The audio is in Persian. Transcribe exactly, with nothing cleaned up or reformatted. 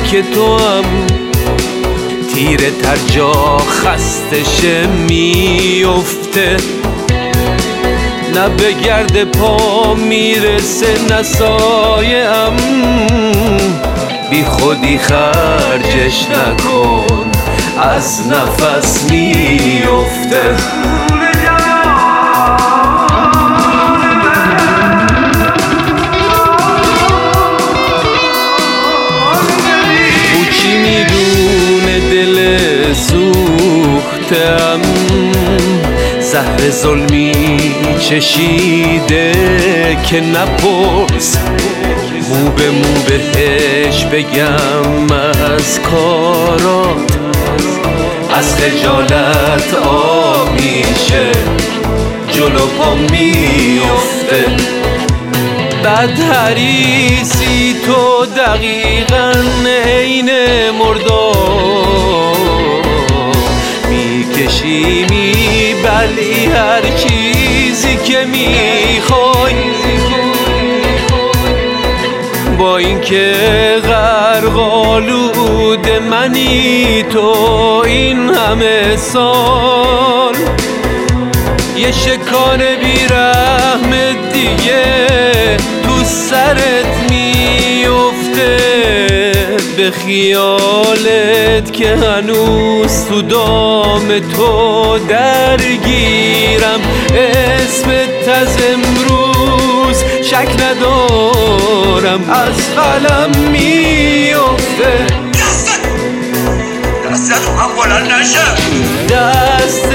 که تو هم تیره تر جا خستشه میفته، نه به گرد پا میرسه نه سایه هم، بی خودی خرجش نکن از نفس میفته. او چی میدونه دل سوختم، زهر ظلمی چشیده که نپرس، مو به مو بهش بگم از کارات، از خجالت آب میشه جلو پا میفته. بد حریصی تو دقیقاً عین مردار، میکشی میبلی هر چیزی که میخوای، با اینکه غرق‌آلود منی تو این همه سال، یه شکار بیرحم دیگه تو سرت میفته، به خیالت که هنوز تو دام تو درگیرم، اسمت از امروز شک ندارم از قلم میفته. دستت دستت هم بلند نشه، دست